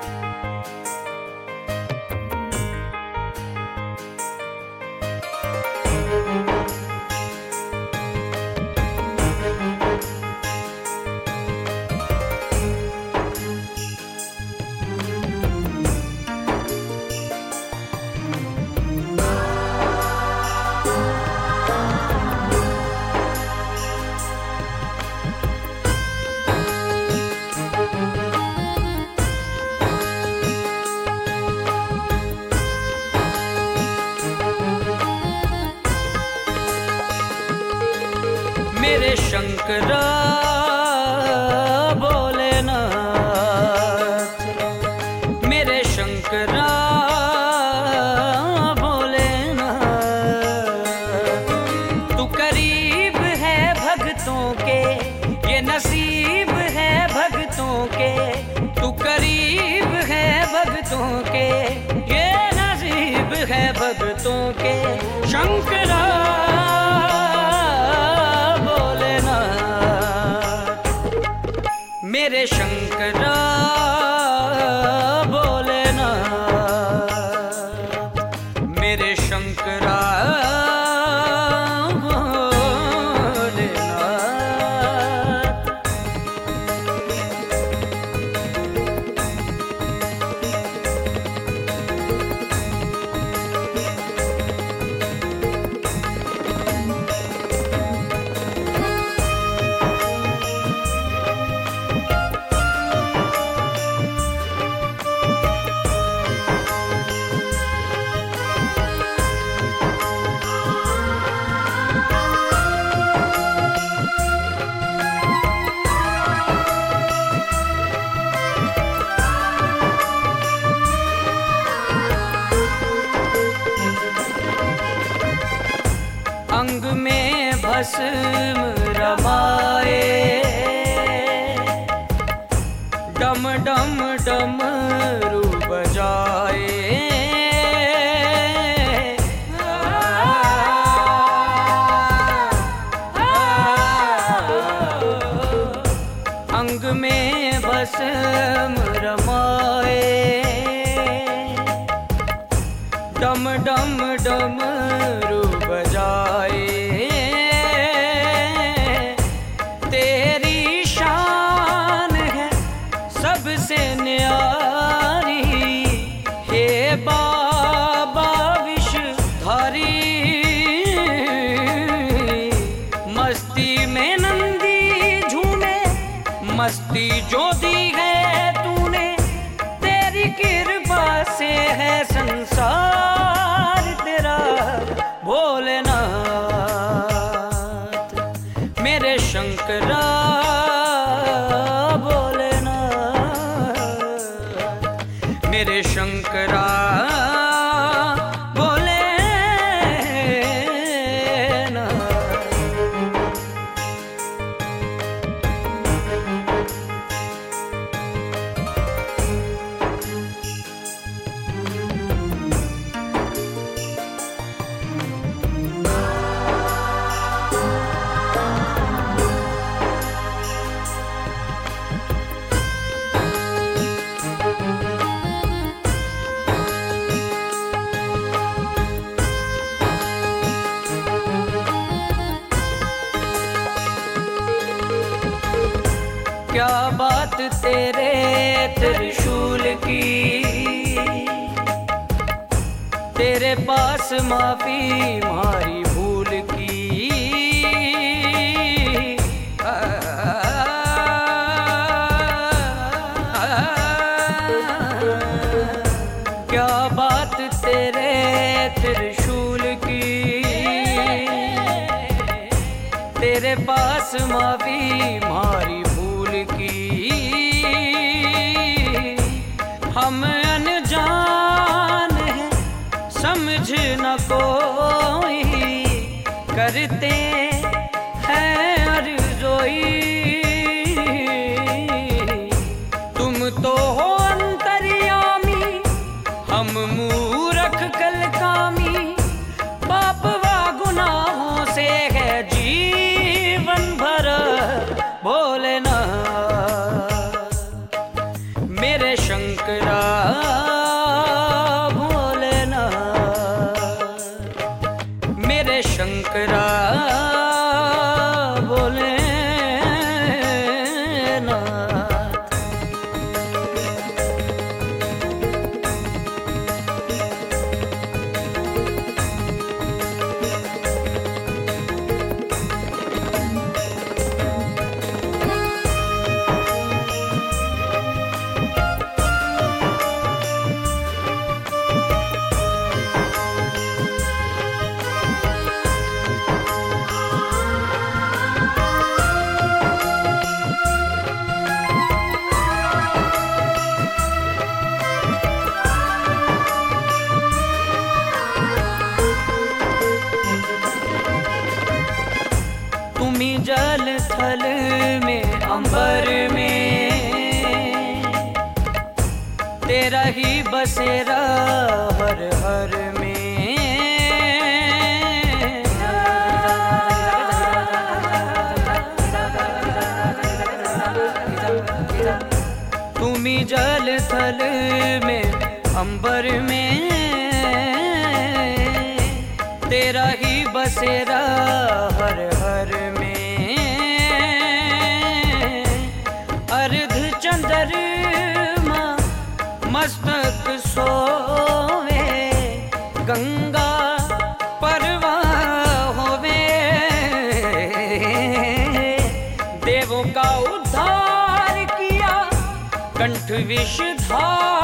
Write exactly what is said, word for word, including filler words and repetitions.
मेरे शंकरा भोलेनाथ, मेरे शंकरा भोलेनाथ, तू करीब है भक्तों के, ये नसीब है भक्तों के, तू करीब है भक्तों के, ये नसीब है भक्तों के। शंकरा मेरे शंकरा भोलेनाथ, मेरे शंकरा भोलेनाथ। अंग में भस्म रमाए, डम डम डमरू बजाए, अंग में भस्म रमाए, डम डम डमरू बजाए, तेरी शान है सबसे न्यारी, हे बाबा विषधारी। मस्ती में नंदी झूमे, मस्ती जो दी है तूने, तेरी कृपा से है संसार तेरा भोलेनाथ। मेरे शंकरा भोलेनाथ, मेरे शंकरा क्या बात तेरे त्रिशूल की, तेरे पास माफी मारी भूल की। आ, क्या बात तेरे त्रिशूल की, तेरे पास माफी मारी की। हम अनजान हैं समझ न कोई, करते हैं अर्ज़ोई। तुम तो हो अंतर्यामी, हम मूरख कलकामी, पाप व गुनाहों से है जीवन भर भोलेनाथ। मेरे शंकर शंकरा भोलेनाथ, मेरे शंकरा भोलेनाथ। तुम्ही जल थल में अंबर में, तेरा ही बसेरा हर हर में। तुम्ही जल थल में अंबर में, तेरा ही बसेरा हर हर में। अर्ध चंद्रमा मस्तक सोवे, गंगा परवाह होवे। देवों का उद्धार किया कंठ विषधार